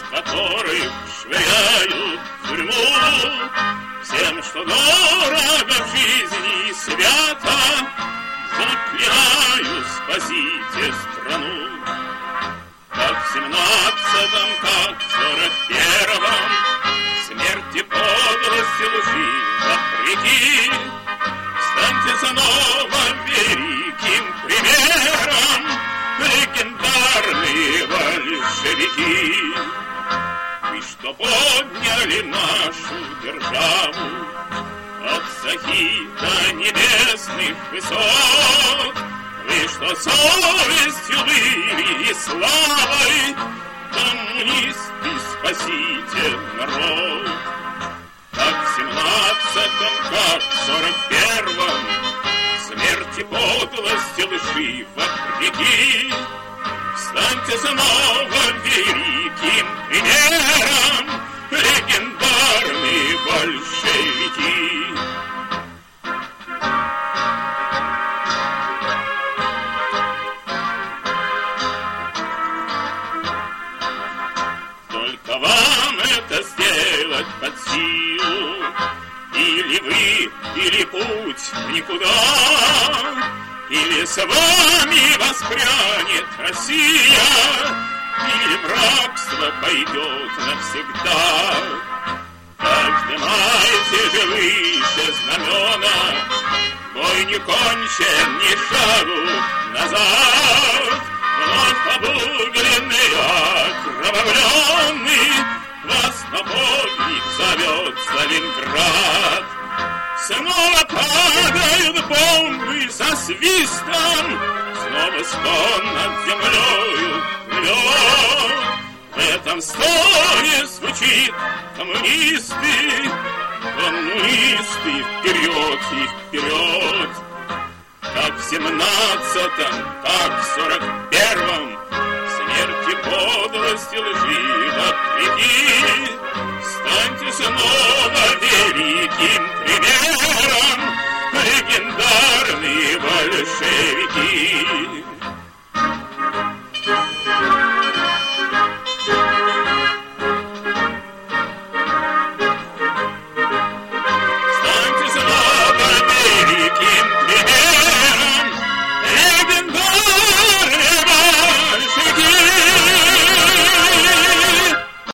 которых швыряют в тюрьму. Всем, что дорого в жизни свято, заклинаю, спасите страну. Как в 17-м, как в 41-м, смерти, подлости, лжи вопреки, станьте снова великим примером, легендарные большевики. Вы, что подняли нашу державу от Сахи до небесных высот, вы, что совестью были и славой, коммунисты, спасите народ. Как в 17-м, как в 41-м, смерти, подлости, лжи вопреки, станьте снова великим примером, легендарные большевики. Только вам это сделать под силу, или вы, или путь в никуда, или с вами воспрянет Россия, или в рабство пойдет навсегда. Поднимайте же выше знамена, бой не кончен, ни шагу назад. Вновь обугленный, окровавленный, вас на подвиг зовет Сталинград. Снова падают бомбы со свистом, снова стон над землею плывет. В этом стоне звучит коммунисты, коммунисты, вперед и вперед. Как в 17-м, как в 41-м, смерти, подлости, лжи